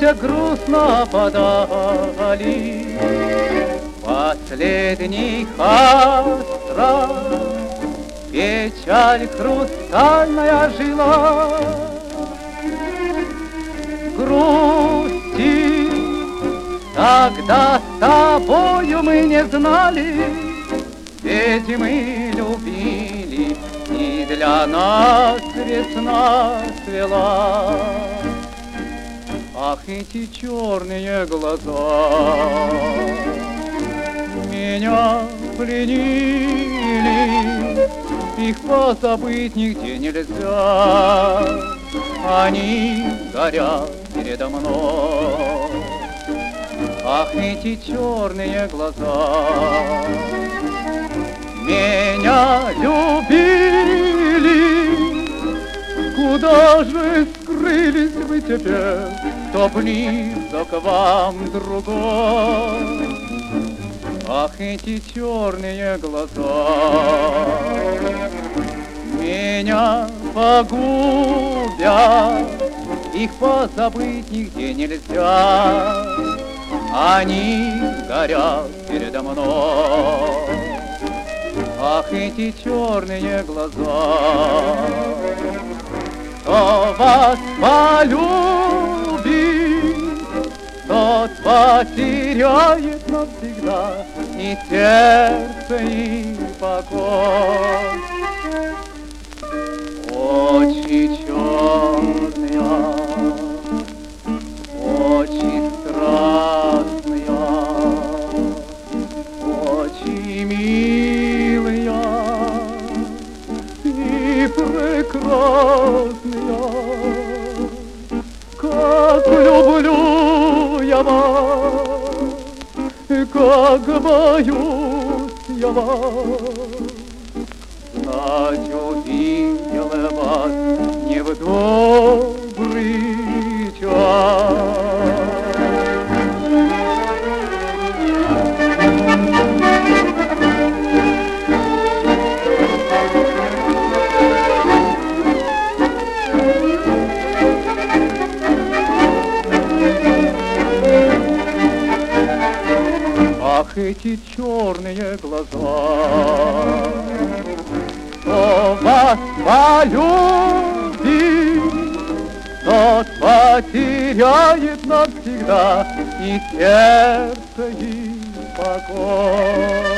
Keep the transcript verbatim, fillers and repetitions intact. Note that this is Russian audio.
где грустно подали последний астрал. Печаль хрустальная жила, грусти. Тогда с тобою мы не знали, ведь мы любили, и для нас весна цвела. Ах, эти черные глаза меня пленили, их позабыть нигде нельзя, они горят передо мной. Ах, эти черные глаза меня любили, куда же скрылись вы теперь, кто близок к вам другой? Ах, эти черные глаза меня погубят, их позабыть нигде нельзя, они горят передо мной. Ах, эти черные глаза, кто вас полюбит, тот потеряет навсегда и сердце, и покой. Очи черные, очи страстные, очи милые и прекрасные. Как люблю я вас, как боюсь я вас, знать увидел вас не в добрый час. Ах, эти черные глаза, кто вас полюбит, тот потеряет навсегда и сердце, и покой.